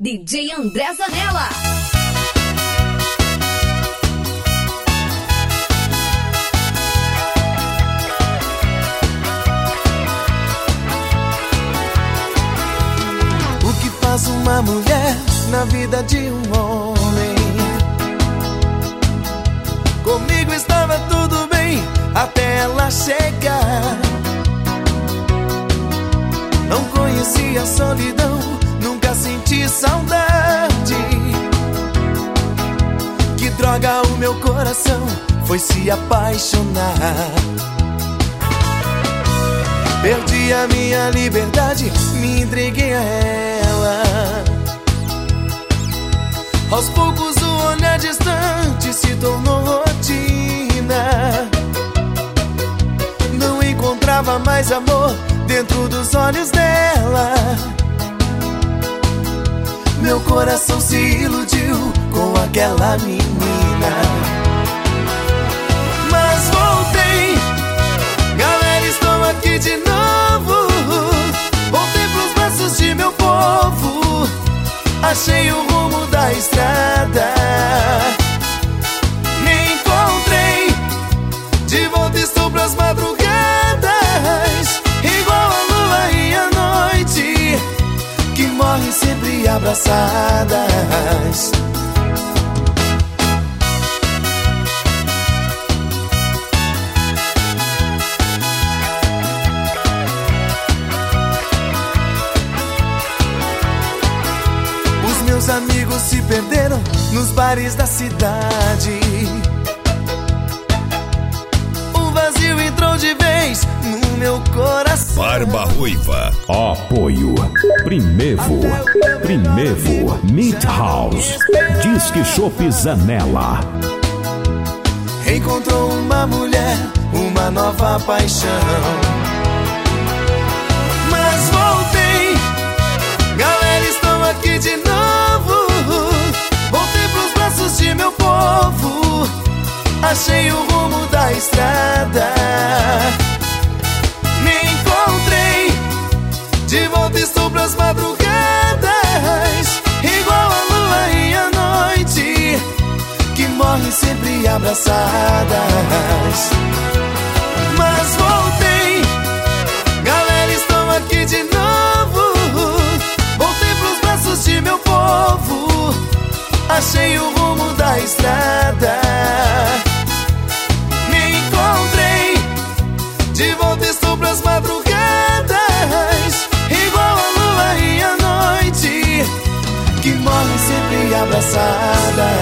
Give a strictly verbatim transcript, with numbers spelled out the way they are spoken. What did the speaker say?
D J André Zanella. O que faz uma mulher na vida de um homem? Comigo estava tudo bem até ela chegar. Não conhecia a solidão, nunca senti saudade. Que droga, o meu coração foi se apaixonar. Perdi a minha liberdade, me entreguei a ela. Aos poucos o olhar distante se tornou rotina. Não encontrava mais amor dentro dos olhos dela. Meu coração se iludiu com aquela menina. Mas voltei, galera, estou aqui de novo. Voltei pros braços de meu povo. Achei o rumo da estrada. Me encontrei, de volta estou pras madrugadas. Igual a lua e a noite, que morrem sempre abraçadas. Os meus amigos se perderam nos bares da cidade. O vazio entrou de vez no meu coração. Barba Ruiva. Apoio Primevo, Primevo Meat House, Disque Shop Zanella. Encontrou uma mulher, uma nova paixão. Mas voltei, galera, estou aqui de novo. Voltei pros braços de meu povo. Achei o rumo da estrada. Me encontrei, de volta estou pras madrugadas. Igual a lua e a noite, que morrem sempre abraçadas. Mas voltei, galera, estou aqui de novo. Voltei pros braços de meu povo. Achei o rumo da estrada. Me encontrei, de volta estou pras madrugadas. Igual a lua e a noite, que morrem sempre abraçadas.